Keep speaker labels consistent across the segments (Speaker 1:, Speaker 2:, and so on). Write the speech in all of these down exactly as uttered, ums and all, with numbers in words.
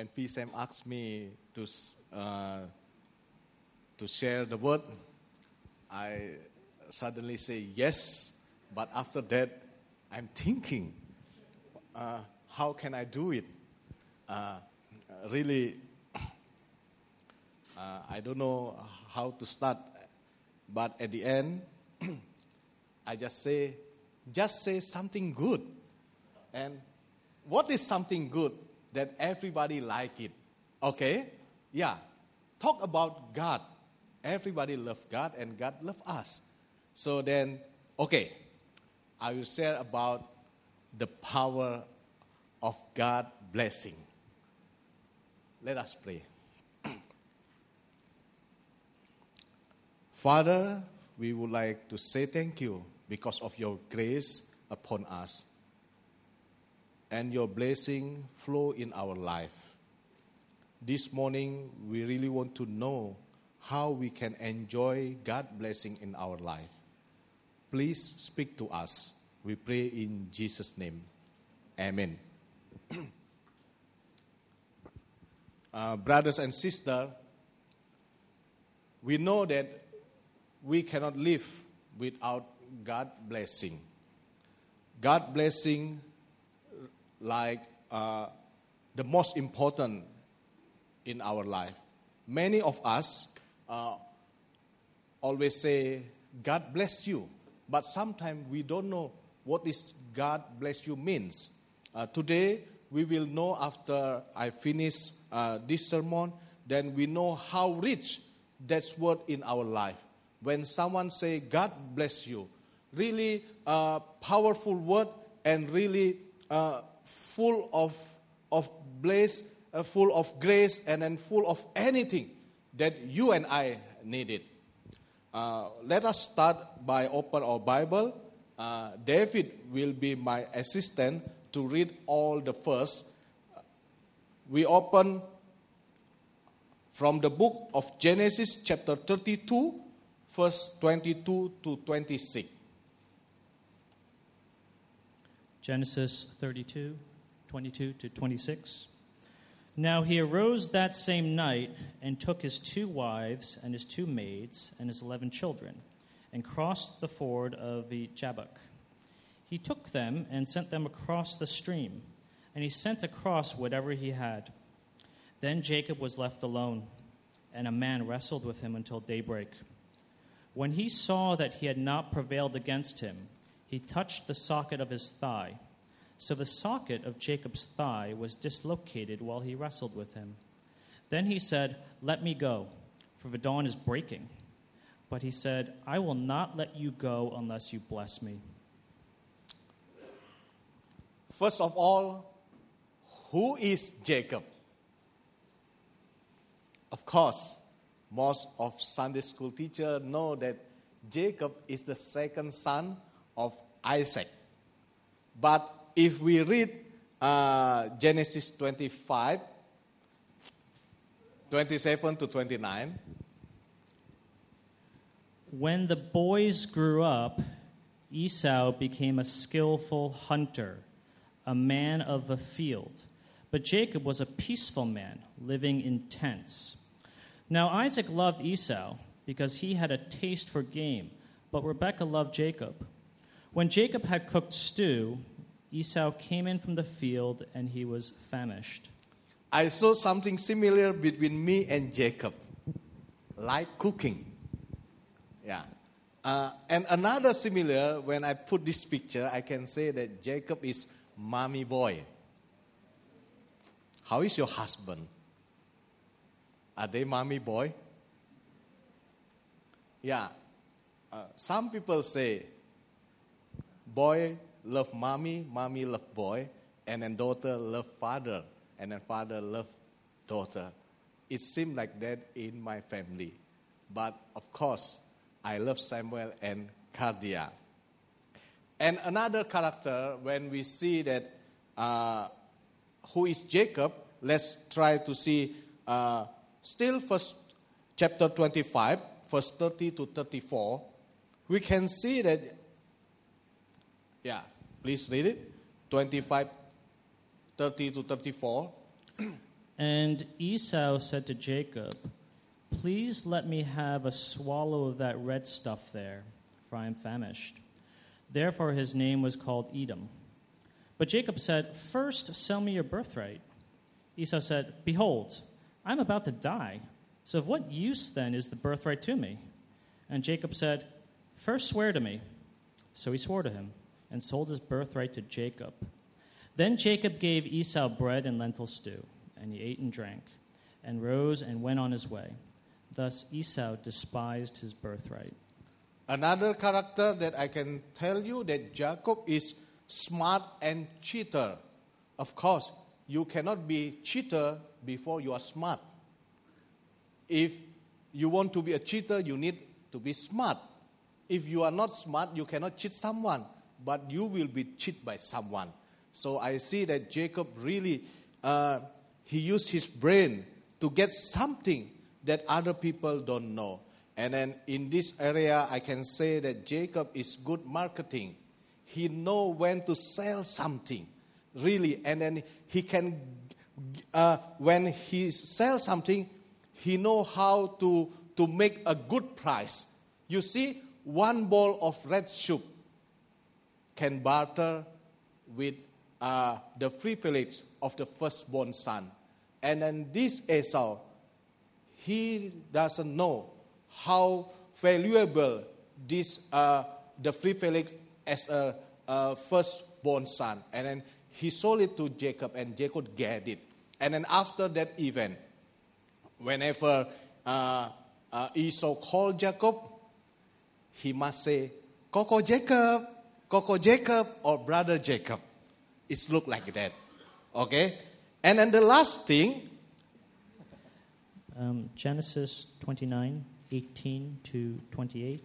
Speaker 1: when P. Sam asked me to uh, to share the word, I suddenly say yes. But after that, I'm thinking, uh, how can I do it? Uh, really, uh, I don't know how to start. But at the end, I just say, just say something good. And what is something good that everybody like it? Okay? Yeah. Talk about God. Everybody love God and God love us. So then, okay, I will share about the power of God blessing. Let us pray. Father, we would like to say thank you because of your grace upon us and your blessing flow in our life. This morning, we really want to know how we can enjoy God's blessing in our life. Please speak to us. We pray in Jesus' name. Amen. uh, brothers and sisters, we know that we cannot live without God's blessing. God's blessing, like uh, the most important in our life. Many of us uh, always say, God bless you. But sometimes we don't know what is God bless you means. Uh, today, we will know after I finish uh, this sermon, then we know how rich that's word in our life. When someone say, God bless you, really uh, powerful word and really uh, full of of bliss, uh, full of grace, and then full of anything that you and I needed. Uh, let us start by open our Bible. Uh, David will be my assistant to read all the verse. We open from the book of Genesis chapter thirty-two, verse twenty-two to twenty-six.
Speaker 2: Genesis thirty-two, twenty-two to twenty-six. Now he arose that same night and took his two wives and his two maids and his eleven children and crossed the ford of the Jabbok. He took them and sent them across the stream, and he sent across whatever he had. Then Jacob was left alone, and a man wrestled with him until daybreak. When he saw that he had not prevailed against him, he touched the socket of his thigh. So the socket of Jacob's thigh was dislocated while he wrestled with him. Then he said, "Let me go, for the dawn is breaking." But he said, "I will not let you go unless you bless me."
Speaker 1: First of all, who is Jacob? Of course, most of Sunday school teachers know that Jacob is the second son of Isaac. But if we read uh, Genesis twenty-five, twenty-seven to twenty-nine.
Speaker 2: When the boys grew up, Esau became a skillful hunter, a man of the field. But Jacob was a peaceful man, living in tents. Now Isaac loved Esau because he had a taste for game, but Rebekah loved Jacob. When Jacob had cooked stew, Esau came in from the field, and he was famished.
Speaker 1: I saw something similar between me and Jacob, like cooking. Yeah. Uh, and another similar, when I put this picture, I can say that Jacob is mommy boy. How is your husband? Are they mommy boy? Yeah. Uh, some people say, boy love mommy, mommy love boy, and then daughter love father, and then father love daughter. It seems like that in my family. But of course, I love Samuel and Cardia. And another character, when we see that uh, who is Jacob, let's try to see uh, still first chapter twenty-five, verse thirty to thirty-four. We can see that, yeah, please read it, twenty-five, thirty to thirty-four.
Speaker 2: And Esau said to Jacob, "Please let me have a swallow of that red stuff there, for I am famished." Therefore his name was called Edom. But Jacob said, "First sell me your birthright." Esau said, "Behold, I am about to die, so of what use then is the birthright to me?" And Jacob said, "First swear to me." So he swore to him, and sold his birthright to Jacob. Then Jacob gave Esau bread and lentil stew, and he ate and drank, and rose and went on his way. Thus Esau despised his birthright.
Speaker 1: Another character that I can tell you that Jacob is smart and cheater. Of course, you cannot be cheater before you are smart. If you want to be a cheater, you need to be smart. If you are not smart, you cannot cheat someone, but you will be cheated by someone. So I see that Jacob really, uh, he used his brain to get something that other people don't know. And then in this area, I can say that Jacob is good marketing. He knows when to sell something, really. And then he can, uh, when he sells something, he knows how to, to make a good price. You see, one bowl of red soup can barter with uh, the privilege of the firstborn son. And then this Esau, he doesn't know how valuable this uh, the privilege as a, a firstborn son. And then he sold it to Jacob, and Jacob get it. And then after that event, whenever uh, uh, Esau called Jacob, he must say, "Coco Jacob, Coco Jacob," or "Brother Jacob." It looks like that. Okay? And then the last thing,
Speaker 2: um, Genesis twenty-nine, eighteen to twenty-eight.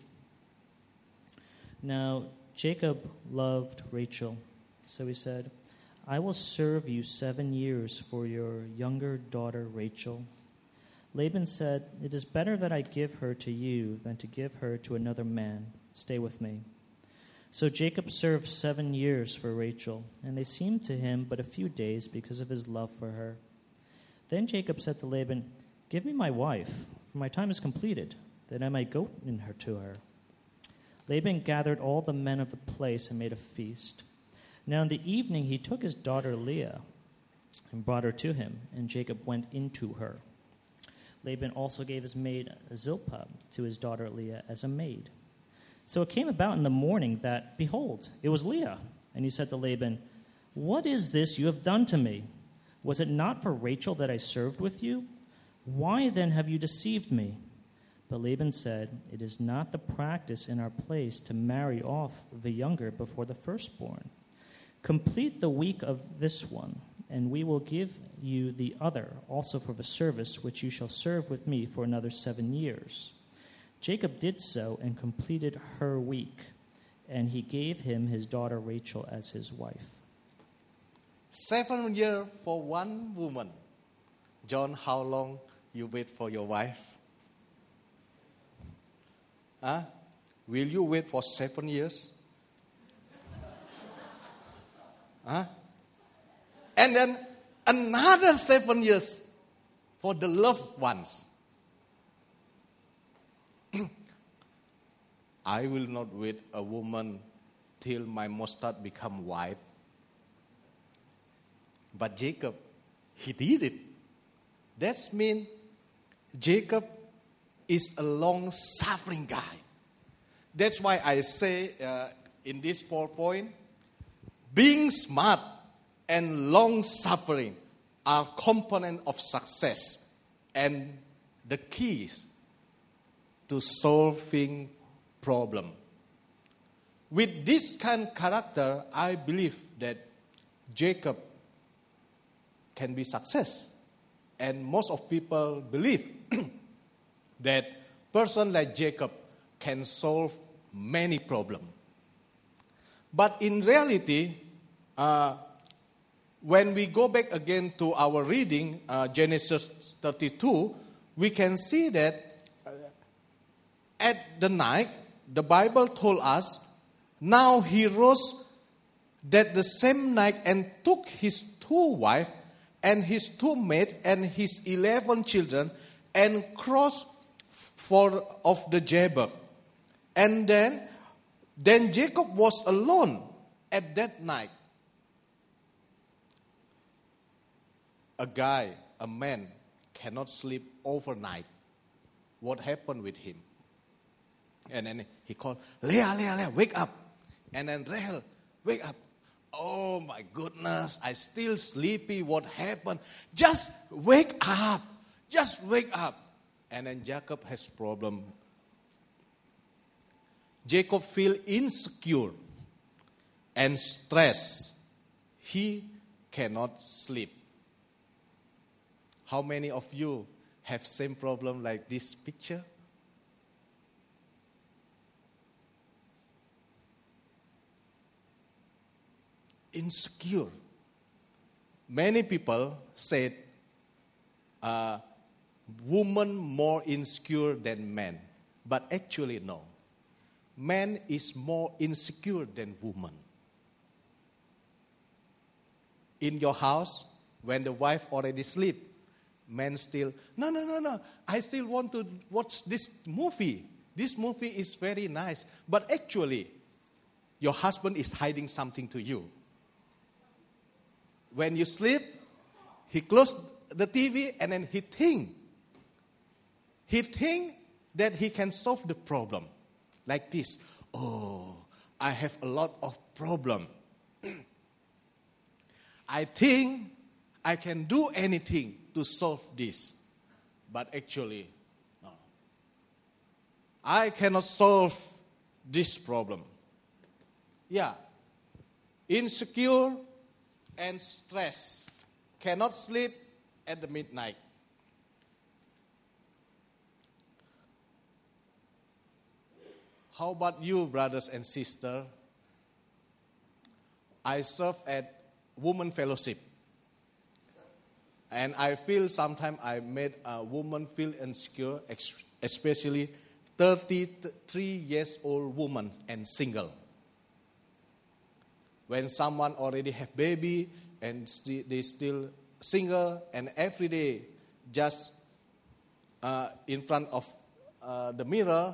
Speaker 2: Now Jacob loved Rachel, so he said, "I will serve you seven years for your younger daughter Rachel." Laban said, "It is better that I give her to you than to give her to another man. Stay with me." So Jacob served seven years for Rachel, and they seemed to him but a few days because of his love for her. Then Jacob said to Laban, "Give me my wife, for my time is completed, that I might go in her to her." Laban gathered all the men of the place and made a feast. Now in the evening he took his daughter Leah and brought her to him, and Jacob went into her. Laban also gave his maid Zilpah to his daughter Leah as a maid. So it came about in the morning that, behold, it was Leah. And he said to Laban, "What is this you have done to me? Was it not for Rachel that I served with you? Why then have you deceived me?" But Laban said, "It is not the practice in our place to marry off the younger before the firstborn. Complete the week of this one, and we will give you the other also for the service which you shall serve with me for another seven years." Jacob did so and completed her week, and he gave him his daughter Rachel as his wife.
Speaker 1: Seven years for one woman. John, how long you wait for your wife? Huh? Will you wait for seven years? Huh? And then another seven years for the loved ones. I will not wait a woman till my mustard become white. But Jacob, he did it. That means Jacob is a long-suffering guy. That's why I say uh, in this PowerPoint, being smart and long-suffering are components of success and the keys to solving problem. With this kind of character, I believe that Jacob can be success. And most of people believe that person like Jacob can solve many problems. But in reality, uh, when we go back again to our reading, uh, Genesis thirty-two, we can see that uh, at the night, the Bible told us, now he rose that the same night and took his two wives and his two maids and his eleven children and crossed for of the Jabbok. And then, then Jacob was alone at that night. A guy, a man, cannot sleep overnight. What happened with him? And then he called, Leah, Leah, Leah, wake up. And then Rachel, wake up. Oh my goodness, I still sleepy. What happened? Just wake up. Just wake up. And then Jacob has problem. Jacob feel insecure and stressed. He cannot sleep. How many of you have same problem like this picture? Insecure. Many people said, uh, woman more insecure than man. But actually no. Man is more insecure than woman. In your house, when the wife already sleep, man still, no, no, no, no, I still want to watch this movie. This movie is very nice. But actually, your husband is hiding something to you. When you sleep, he closed the T V and then he think. He think that he can solve the problem. Like this. Oh, I have a lot of problem. I think I can do anything to solve this. But actually, no. I cannot solve this problem. Yeah. Insecure and stress. Cannot sleep at the midnight. How about you, brothers and sisters? I serve at Women Fellowship. And I feel sometimes I made a woman feel insecure, especially thirty-three years old woman and single. When someone already have baby and st- they still single and every day just uh, in front of uh, the mirror,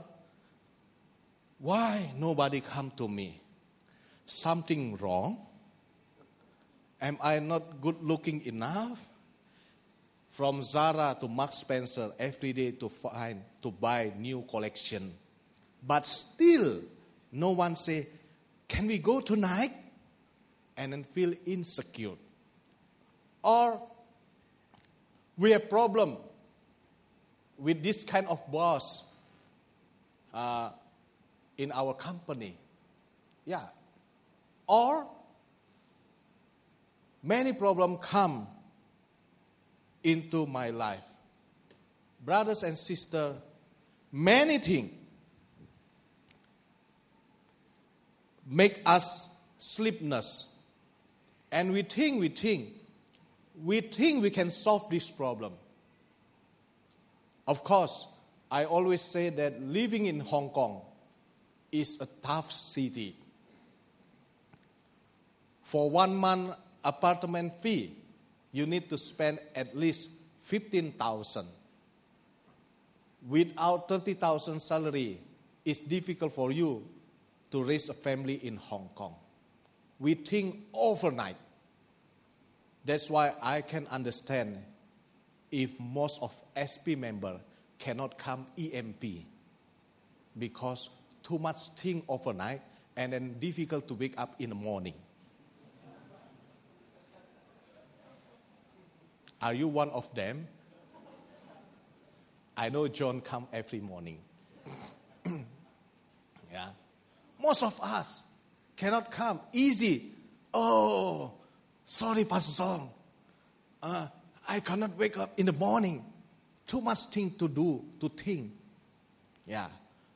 Speaker 1: why nobody come to me? Something wrong? Am I not good looking enough? From Zara to Marks Spencer every day to find to buy new collection, but still no one say, "Can we go tonight?" And then feel insecure. Or we have problem with this kind of boss. Uh, in our company. Yeah. Or many problems come into my life. Brothers and sisters, many things make us sleepless. And we think, we think, we think we can solve this problem. Of course, I always say that living in Hong Kong is a tough city. For one month apartment fee, you need to spend at least fifteen thousand. Without thirty thousand salary, it's difficult for you to raise a family in Hong Kong. We think overnight. That's why I can understand if most of S P members cannot come E M P, because too much think overnight and then difficult to wake up in the morning. Are you one of them? I know John come every morning. Yeah. Most of us cannot come. Easy. Oh, sorry, Pastor Song. Uh, I cannot wake up in the morning. Too much thing to do, to think. Yeah.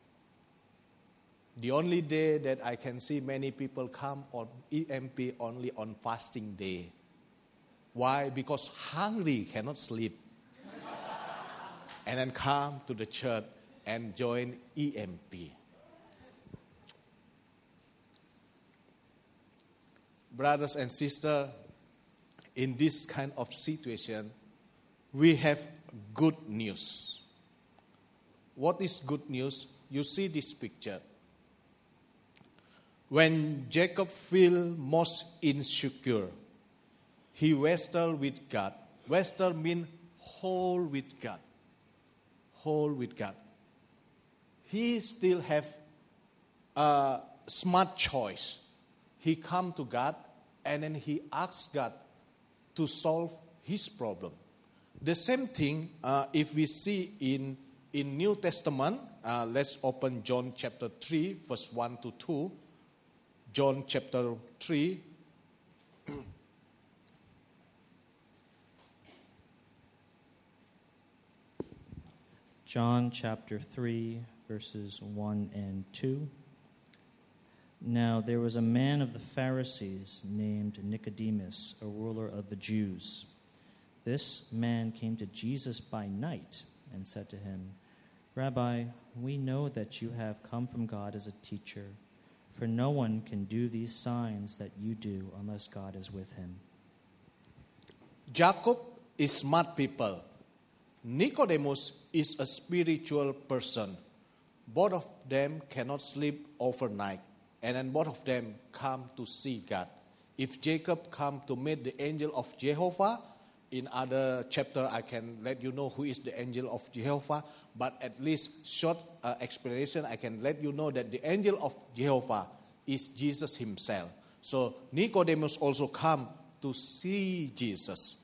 Speaker 1: The only day that I can see many people come on E M P only on fasting day. Why? Because hungry, cannot sleep. And then come to the church and join E M P. Brothers and sisters, in this kind of situation, we have good news. What is good news? You see this picture. When Jacob feels most insecure, he wrestled with God. Wrestle means whole with God. Whole with God. He still have a smart choice. He come to God and then he asks God to solve his problem. The same thing uh, if we see in, in New Testament, uh, let's open John chapter three, verse one to two. John chapter three.
Speaker 2: John chapter three, verses one and two. Now there was a man of the Pharisees named Nicodemus, a ruler of the Jews. This man came to Jesus by night and said to him, Rabbi, we know that you have come from God as a teacher, for no one can do these signs that you do unless God is with him.
Speaker 1: Jacob is smart people. Nicodemus is a spiritual person. Both of them cannot sleep overnight, and then both of them come to see God. If Jacob come to meet the angel of Jehovah, in other chapter I can let you know who is the angel of Jehovah, but at least short uh, explanation I can let you know that the angel of Jehovah is Jesus himself. So Nicodemus also come to see Jesus.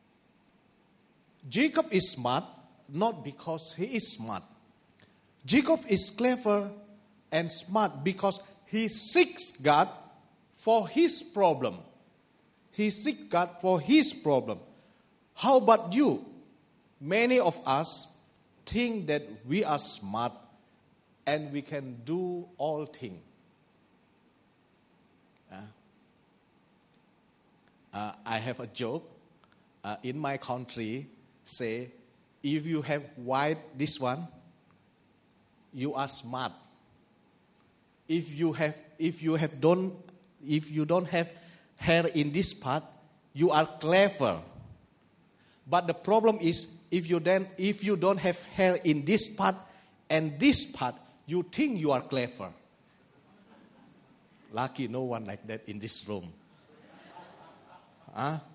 Speaker 1: Jacob is smart, not because he is smart. Jacob is clever and smart because he seeks God for his problem. He seeks God for his problem. How about you? Many of us think that we are smart and we can do all things. Uh, uh, I have a joke. Uh, in my country, say, if you have white this one, you are smart. If you have, if you have don't, if you don't have hair in this part, you are clever. But the problem is, if you then, if you don't have hair in this part and this part, you think you are clever. Lucky no one like that in this room. Huh?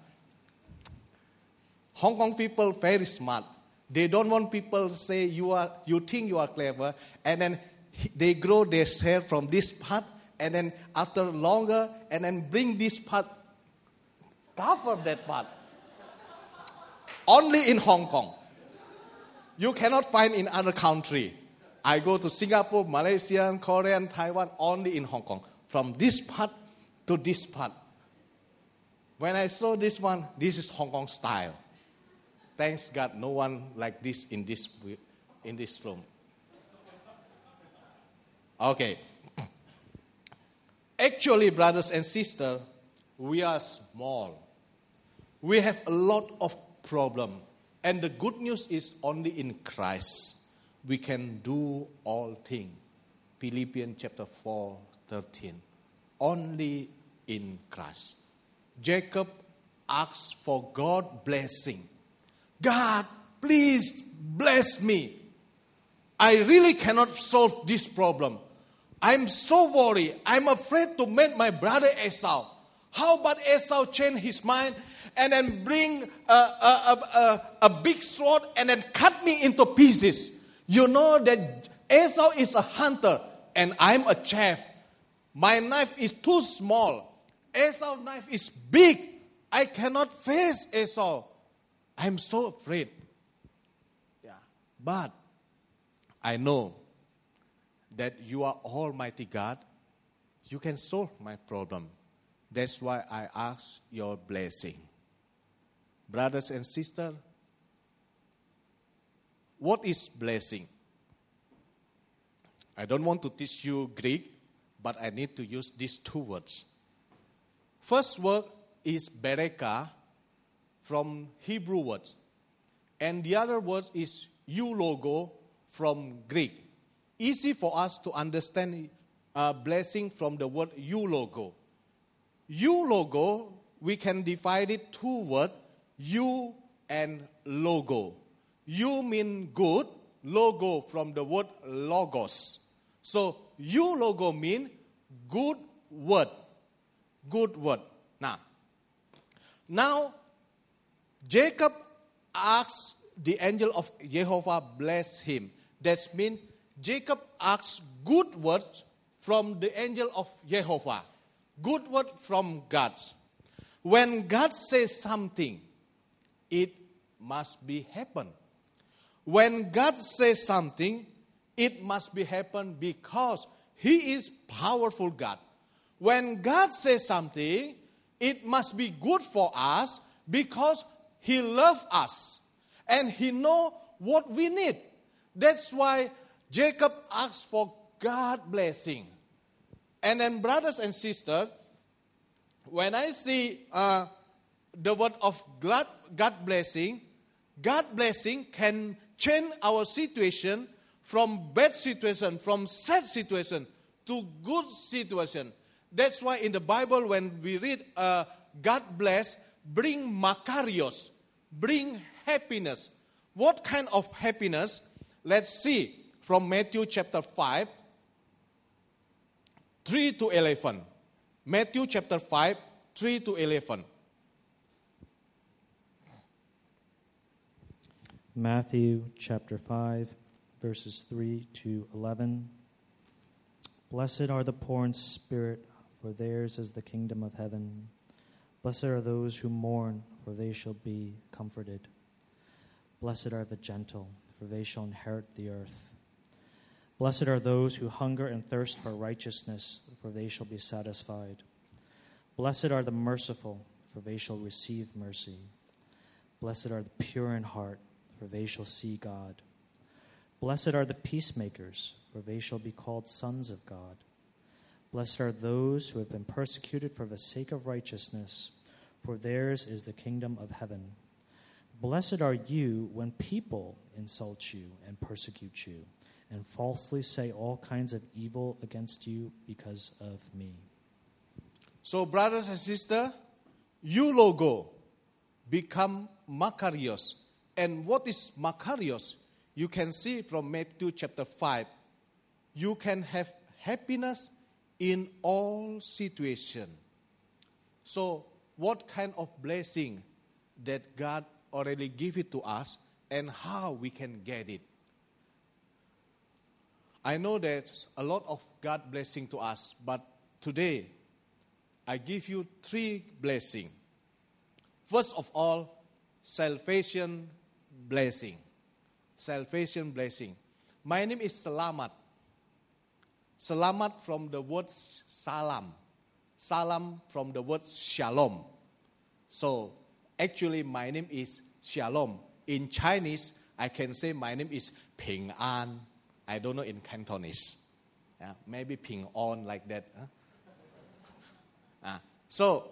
Speaker 1: Hong Kong people very smart. They don't want people to say you are, you think you are clever, and then they grow their hair from this part, and then after longer, and then bring this part, cover that part. Only in Hong Kong. You cannot find in other country. I go to Singapore, Malaysia, Korea, Taiwan, only in Hong Kong. From this part to this part. When I saw this one, this is Hong Kong style. Thanks God, no one like this in this in this room. Okay. Actually, brothers and sisters, we are small. We have a lot of problems. And the good news is only in Christ we can do all things. Philippians chapter four, thirteen. Only in Christ. Jacob asked for God's blessing. God, please bless me. I really cannot solve this problem. I'm so worried. I'm afraid to meet my brother Esau. How about Esau change his mind and then bring a, a, a, a, a big sword and then cut me into pieces? You know that Esau is a hunter and I'm a chef. My knife is too small. Esau's knife is big. I cannot face Esau. I'm so afraid. Yeah. But I know that you are Almighty God. You can solve my problem. That's why I ask your blessing. Brothers and sisters, what is blessing? I don't want to teach you Greek, but I need to use these two words. First word is bereka, from Hebrew words. And the other word is eulogo from Greek. Easy for us to understand uh, blessing from the word eulogo. Eulogo we can divide it two words, you and logo. You mean good, logo from the word logos. So, you logo mean good word. Good word. Now, now Jacob asks the angel of Jehovah bless him. That means Jacob asks good words from the angel of Jehovah. Good word from God. When God says something, it must be happen. When God says something, it must be happen because He is powerful God. When God says something, it must be good for us because He loves us and He knows what we need. That's why Jacob asked for God's blessing. And then, brothers and sisters, when I see uh, the word of God, God blessing, God blessing can change our situation from bad situation, from sad situation to good situation. That's why in the Bible, when we read uh, God bless, bring makarios, bring happiness. What kind of happiness? Let's see from Matthew chapter five, three to eleven. Matthew chapter five, three to eleven.
Speaker 2: Matthew chapter five, verses three to eleven. Blessed are the poor in spirit, for theirs is the kingdom of heaven. Blessed are those who mourn, for they shall be comforted. Blessed are the gentle, for they shall inherit the earth. Blessed are those who hunger and thirst for righteousness, for they shall be satisfied. Blessed are the merciful, for they shall receive mercy. Blessed are the pure in heart, for they shall see God. Blessed are the peacemakers, for they shall be called sons of God. Blessed are those who have been persecuted for the sake of righteousness, for theirs is the kingdom of heaven. Blessed are you when people insult you and persecute you, and falsely say all kinds of evil against you because of me.
Speaker 1: So, brothers and sisters, you logo become makarios. And what is makarios? You can see from Matthew chapter five. You can have happiness in all situations. So, what kind of blessing that God already give it to us and how we can get it? I know there's a lot of God blessing to us, but today I give you three blessings. First of all, salvation blessing. Salvation blessing. My name is Selamat. Selamat from the word salam. Salam from the word shalom. So, actually my name is Shalom. In Chinese, I can say my name is Ping An. I don't know in Cantonese. Yeah, maybe Ping On like that. Huh? Uh, so,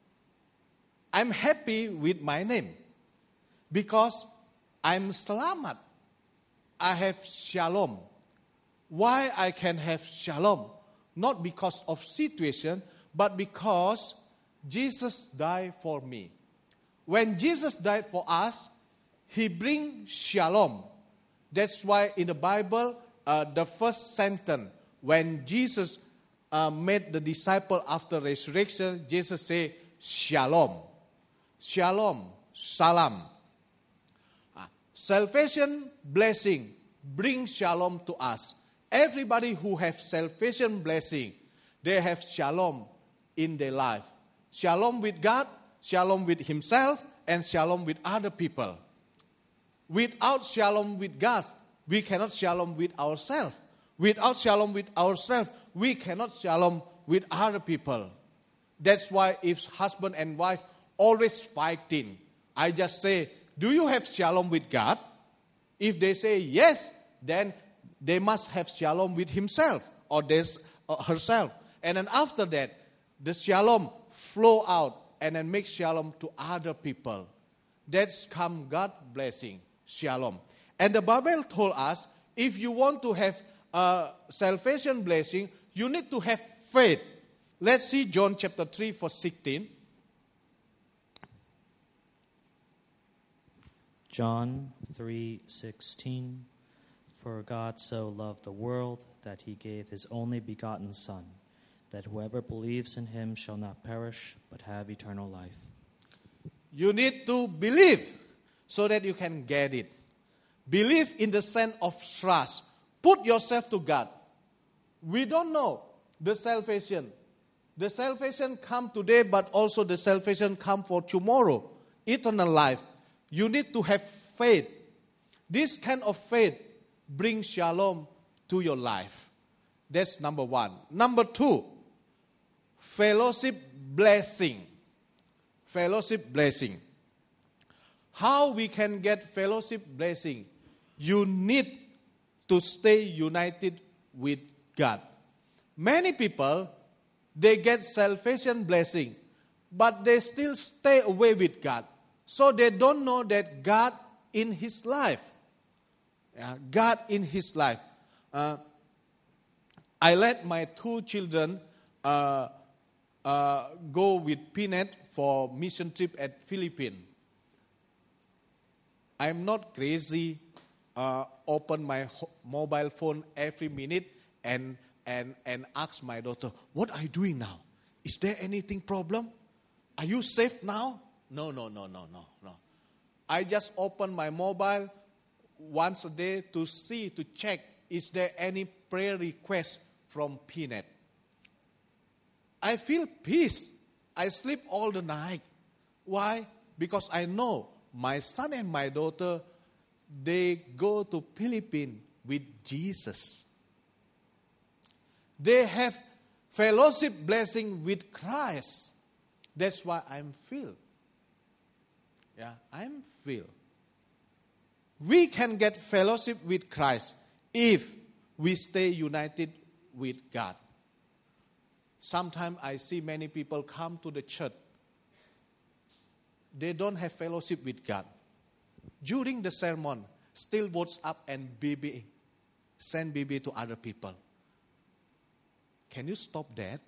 Speaker 1: I'm happy with my name because I'm Selamat. I have Shalom. Why I can have Shalom? Not because of situation, but because Jesus died for me. When Jesus died for us, He brings Shalom. That's why in the Bible, uh, the first sentence, when Jesus uh, made the disciple after resurrection, Jesus said, Shalom. Shalom. Salam. Uh, salvation blessing brings Shalom to us. Everybody who have salvation blessing, they have Shalom in their life. Shalom with God, Shalom with himself, and Shalom with other people. Without Shalom with God, we cannot Shalom with ourselves. Without Shalom with ourselves, we cannot Shalom with other people. That's why if husband and wife always fighting, I just say, do you have Shalom with God? If they say yes, then they must have Shalom with himself or this, uh, herself. And then after that, the Shalom flow out and then make Shalom to other people. That's come God's blessing, Shalom. And the Bible told us, if you want to have a salvation blessing, you need to have faith. Let's see John chapter three, verse sixteen.
Speaker 2: John three sixteen. For God so loved the world that he gave his only begotten Son, that whoever believes in him shall not perish, but have eternal life.
Speaker 1: You need to believe so that you can get it. Believe in the sense of trust. Put yourself to God. We don't know the salvation. The salvation come today, but also the salvation come for tomorrow. Eternal life. You need to have faith. This kind of faith brings shalom to your life. That's number one. Number two, fellowship blessing. Fellowship blessing. How we can get fellowship blessing? You need to stay united with God. Many people, they get salvation blessing, but they still stay away with God. So they don't know that God in his life. Yeah, God in his life. Uh, I let my two children uh, uh, go with Peanut for mission trip at Philippines. I'm not crazy. Uh, open my ho- mobile phone every minute and and and ask my daughter, "What are you doing now? Is there anything problem? Are you safe now?" No, no, no, no, no, no. I just open my mobile once a day to see, to check, is there any prayer request from Peanut? I feel peace. I sleep all the night. Why? Because I know my son and my daughter, they go to Philippines with Jesus. They have fellowship blessing with Christ. That's why I'm filled. Yeah, I'm filled. We can get fellowship with Christ if we stay united with God. Sometimes I see many people come to the church. They don't have fellowship with God. During the sermon, still WhatsApp and B B, send B B to other people. Can you stop that?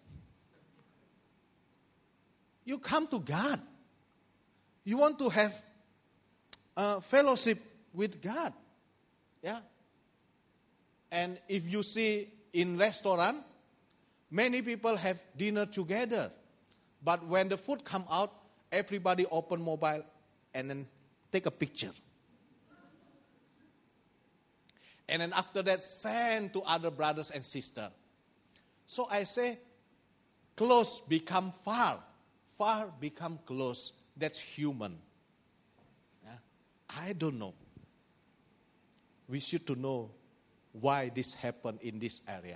Speaker 1: You come to God. You want to have uh, fellowship with God. Yeah. And if you see in restaurant, many people have dinner together. But when the food come out, everybody open mobile and then take a picture. And then after that, send to other brothers and sisters. So I say, close become far. Far become close. That's human. Yeah? I don't know. We should to know why this happened in this area.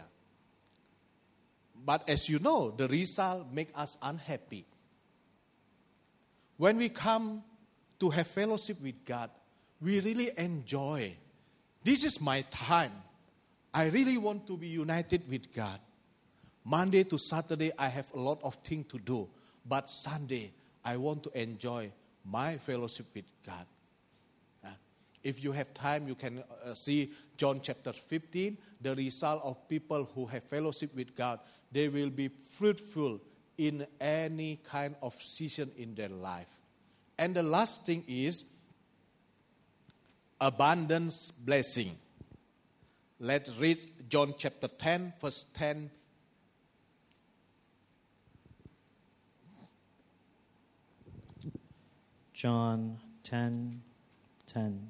Speaker 1: But as you know, the result make us unhappy. When we come to have fellowship with God, we really enjoy. This is my time. I really want to be united with God. Monday to Saturday, I have a lot of things to do. But Sunday, I want to enjoy my fellowship with God. Uh, if you have time, you can uh, see John chapter fifteen. The result of people who have fellowship with God, they will be fruitful in any kind of season in their life. And the last thing is abundance blessing. Let's read John chapter ten, verse ten.
Speaker 2: John ten ten.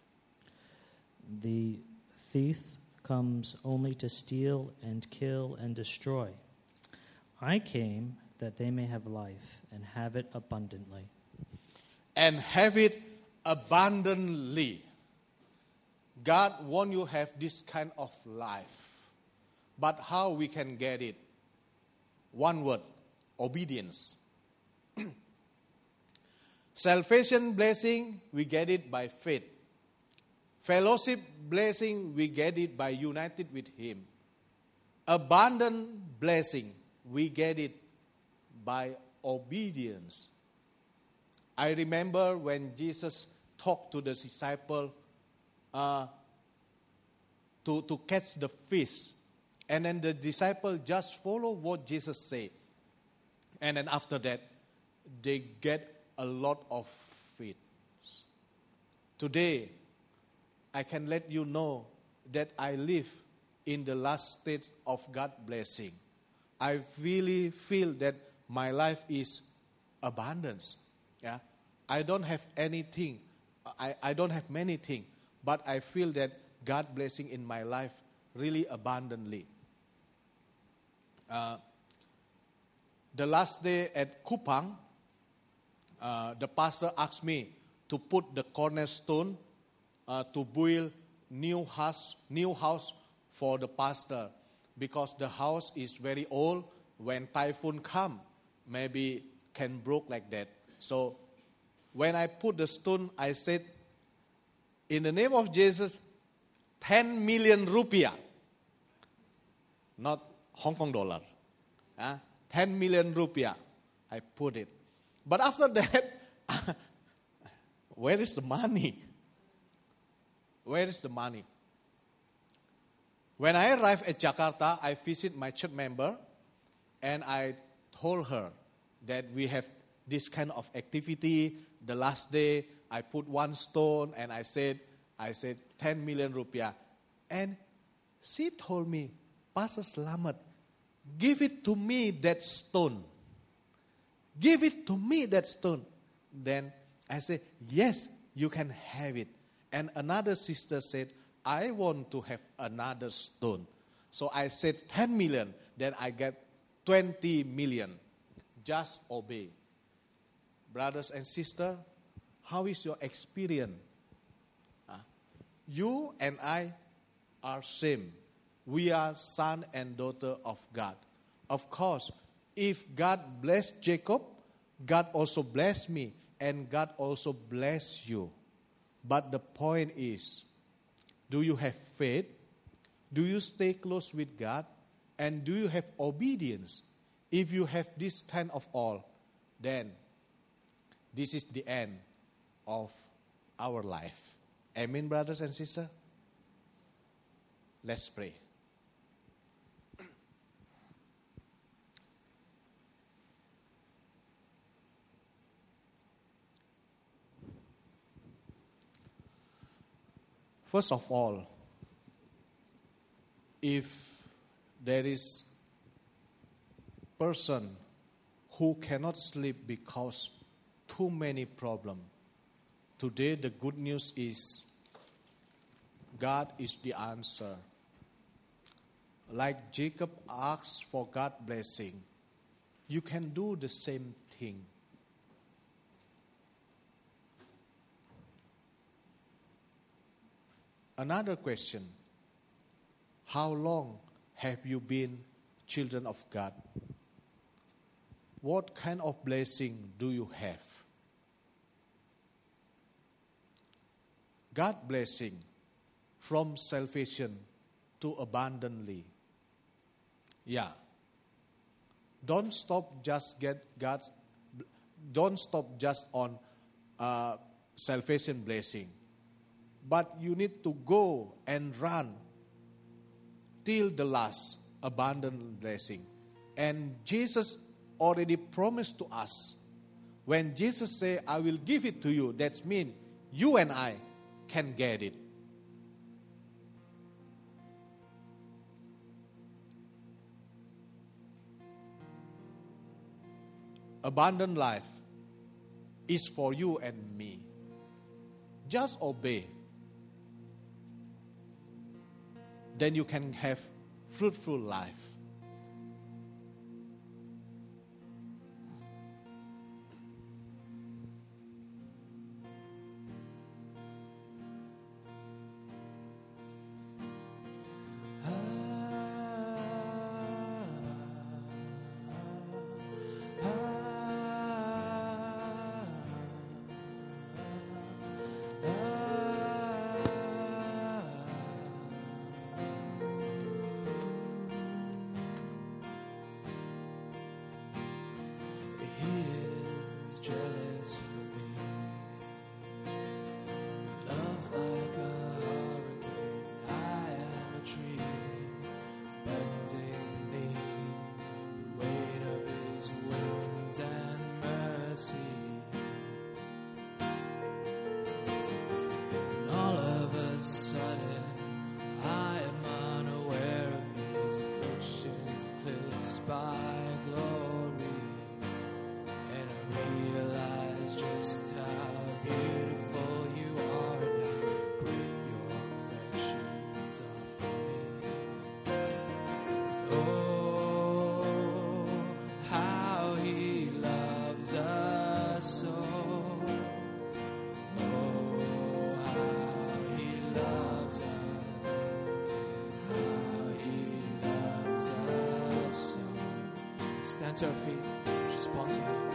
Speaker 2: The thief comes only to steal and kill and destroy. I came that they may have life and have it abundantly.
Speaker 1: And have it abundantly. God wants you to have this kind of life. But how we can get it? One word, obedience. Salvation blessing, we get it by faith. Fellowship blessing, we get it by united with Him. Abundant blessing, we get it by obedience. I remember when Jesus talked to the disciple uh, to, to catch the fish. And then the disciple just follow what Jesus said. And then after that, they get a lot of fish. today I can let you know that I live in the last stage of God's blessing. I really feel that my life is abundance. Yeah, I don't have anything. I, I don't have many things, but I feel that God's blessing in my life really abundantly. Uh, the last day at Kupang, uh, the pastor asked me to put the cornerstone uh, to build new house, new house for the pastor, because the house is very old. When typhoon come, maybe can broke like that. So when I put the stone, I said, in the name of Jesus, ten million rupiah, not Hong Kong dollar, uh, ten million rupiah, I put it. But after that, where is the money? Where is the money? When I arrived at Jakarta, I visited my church member, and I told her that we have this kind of activity. The last day, I put one stone, and I said, I said ten million rupiah. And she told me, Pastor Slamet, give it to me, that stone. Give it to me, that stone. Then I said, yes, you can have it. And another sister said, I want to have another stone. So I said ten million, then I get twenty million. Just obey. Brothers and sisters, how is your experience? Uh, you and I are same. We are son and daughter of God. Of course, if God blessed Jacob, God also blessed me, and God also bless you. But the point is, do you have faith? Do you stay close with God? And do you have obedience? If you have this kind of all, then this is the end of our life. Amen, brothers and sisters? Let's pray. First of all, if there is a person who cannot sleep because too many problems, today the good news is God is the answer. Like Jacob asked for God's blessing, you can do the same thing. Another question, how long have you been children of God? What kind of blessing do you have? God blessing from salvation to abundantly. Yeah. Don't stop just get God's. Don't stop just on uh, salvation blessing, but you need to go and run till the last abundant blessing. And Jesus already promised to us. When Jesus say, "I will give it to you," that means you and I can get it. Abundant life is for you and me. Just obey. Then you can have fruitful life.
Speaker 3: Jealous for me, love's like a hurricane. I am a tree bending beneath the weight of His wind and mercy. stand to our feet. Let's respond to Him.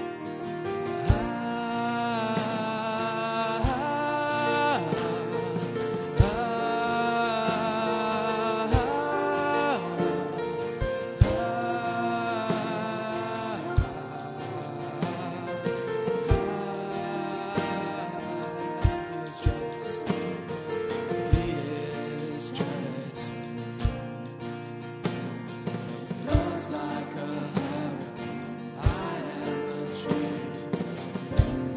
Speaker 3: Like a hurricane, I am a tree.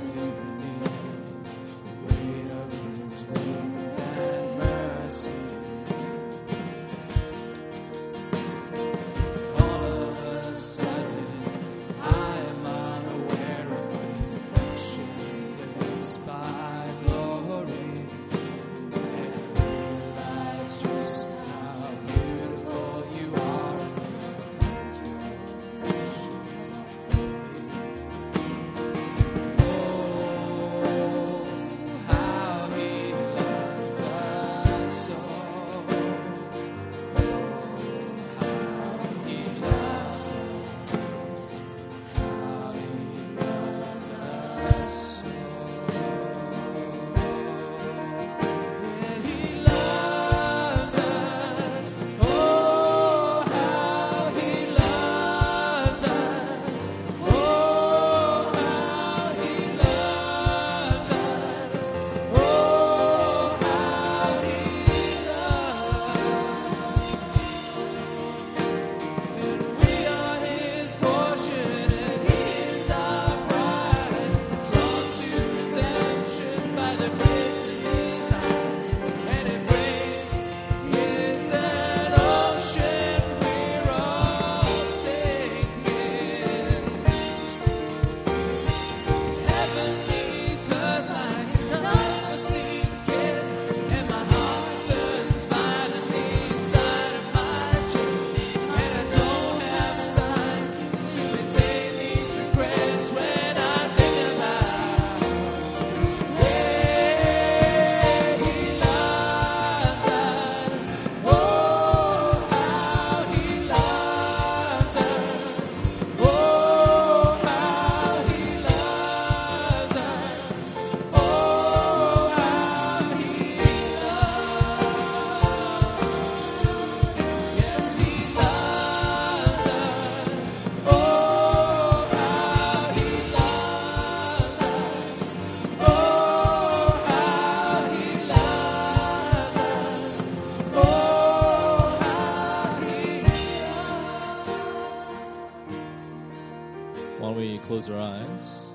Speaker 4: close our eyes.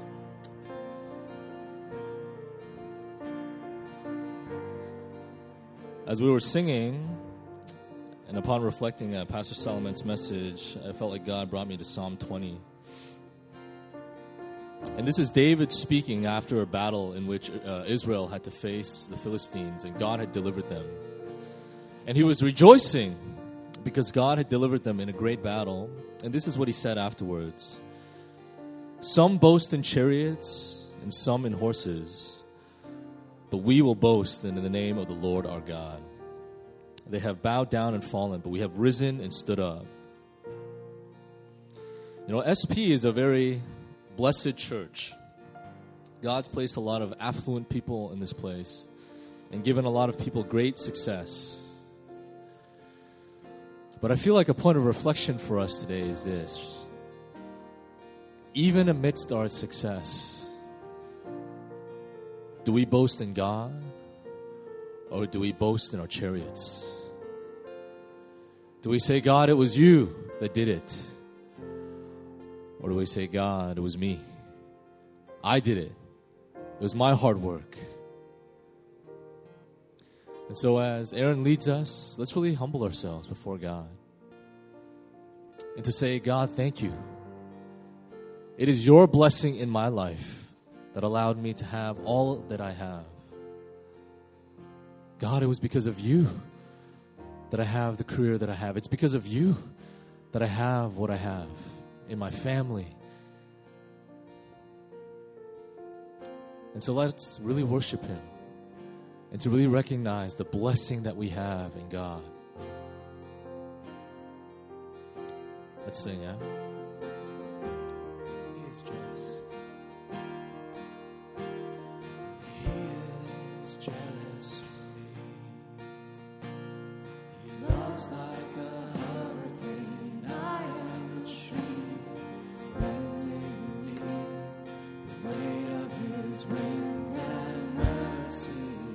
Speaker 4: As we were singing, and upon reflecting on Pastor Solomon's message, I felt like God brought me to Psalm twenty. And this is David speaking after a battle in which uh, Israel had to face the Philistines, and God had delivered them. And he was rejoicing because God had delivered them in a great battle. And this is what he said afterwards. Some boast in chariots and some in horses, but we will boast in the name of the Lord our God. They have bowed down and fallen, but we have risen and stood up. You know, S P is a very blessed church. God's placed a lot of affluent people in this place and given a lot of people great success. But I feel like a point of reflection for us today is this. Even amidst our success, do we boast in God or do we boast in our chariots? Do we say, God, it was you that did it? Or do we say, God, it was me. I did it. It was my hard work. And so as Aaron leads us, let's really humble ourselves before God. And to say, God, thank you. It is your blessing in my life that allowed me to have all that I have. God, it was because of you that I have the career that I have. It's because of you that I have what I have in my family. And so let's really worship him and to really recognize the blessing that we have in God. Let's sing, yeah?
Speaker 3: is just. He is jealous for me. He loves like a hurricane. I am a tree bending beneath the weight of his wind and mercy.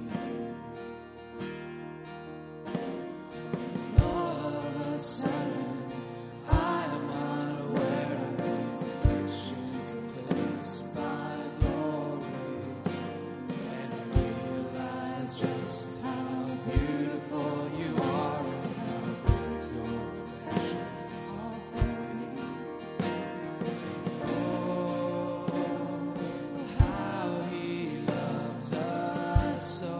Speaker 3: And all of a sudden, I am unaware of his afflictions eclipsed by glory, and I realize just how beautiful you are and how great your affections are for me. Oh, how he loves us so.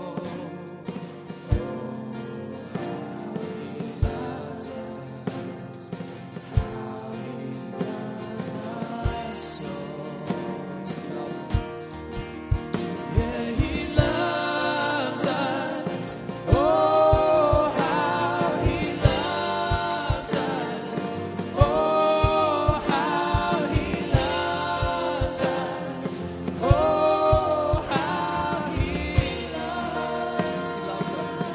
Speaker 3: Oh, how he loves us. How he loves us so. Yes, he loves us. Yeah, he loves us. Oh, how he loves us. Oh, how he loves us. Oh, how he loves. He loves us.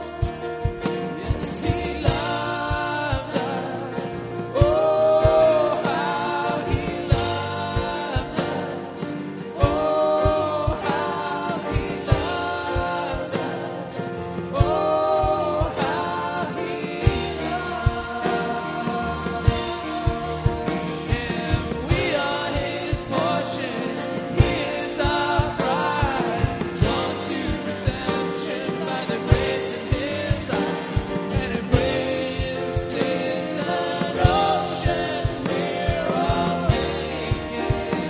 Speaker 3: Yes, he loves us. Oh, how he loves us. Oh, how he loves us. Oh, how he loves. And we are his portion. He is our prize. Drawn to redemption by the grace of his eye. And embraces an ocean we're all sinking.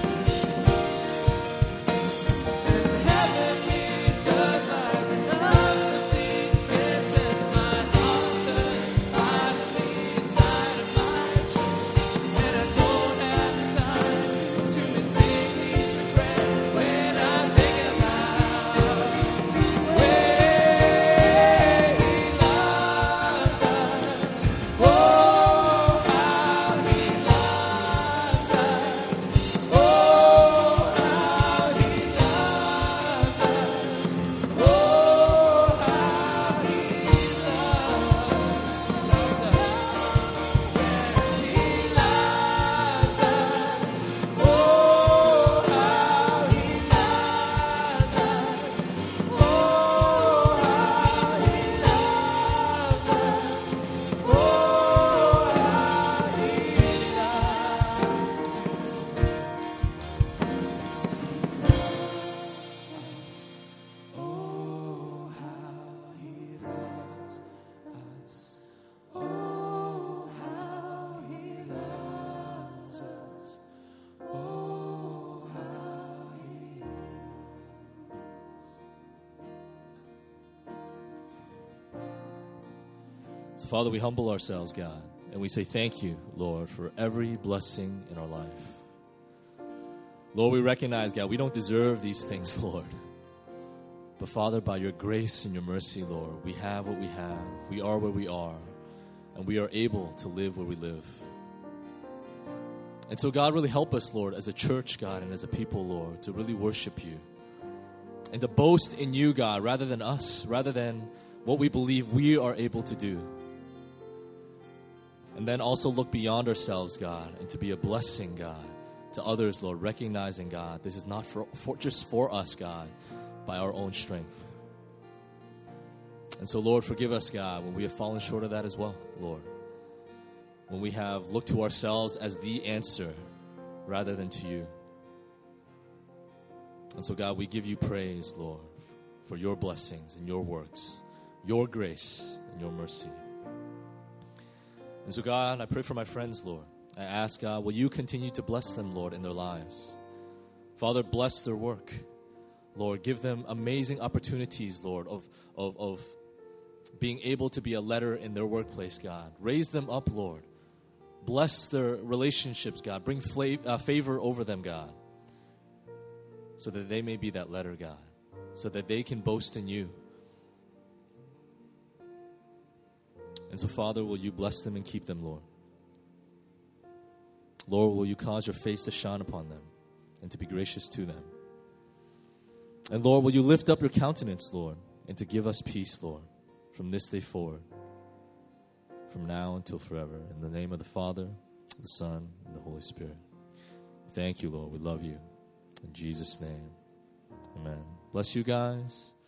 Speaker 3: And heaven meets earth like an unforeseen kiss, and my heart turns violently inside of my chest. And I don't have the time to maintain these regrets when I think about where he loves us. Oh, how he loves us. Oh, how he loves us. Oh, how he loves, loves us. Yes, he loves us. Oh, how he loves us. Oh, how he loves us. Oh, how he loves us. Yes, he loves us. Oh, how he loves us. Oh, how he loves us. Oh, how he
Speaker 4: So, Father, we humble ourselves, God, and we say thank you, Lord, for every blessing in our life. Lord, we recognize, God, we don't deserve these things, Lord. But, Father, by your grace and your mercy, Lord, we have what we have. We are where we are, and we are able to live where we live. And so, God, really help us, Lord, as a church, God, and as a people, Lord, to really worship you and to boast in you, God, rather than us, rather than what we believe we are able to do. And then also look beyond ourselves, God, and to be a blessing, God, to others, Lord, recognizing, God, this is not for, for just for us, God, by our own strength. And so, Lord, forgive us, God, when we have fallen short of that as well, Lord. When we have looked to ourselves as the answer rather than to you. And so, God, we give you praise, Lord, for your blessings and your works, your grace and your mercy. And so, God, I pray for my friends, Lord. I ask, God, will you continue to bless them, Lord, in their lives? Father, bless their work. Lord, give them amazing opportunities, Lord, of, of, of being able to be a letter in their workplace, God. Raise them up, Lord. Bless their relationships, God. Bring fla- uh, favor over them, God, so that they may be that letter, God, so that they can boast in you. And so, Father, will you bless them and keep them, Lord? Lord, will you cause your face to shine upon them and to be gracious to them? And Lord, will you lift up your countenance, Lord, and to give us peace, Lord, from this day forward, from now until forever. In the name of the Father, the Son, and the Holy Spirit. Thank you, Lord. We love you. In Jesus' name, amen. Bless you guys.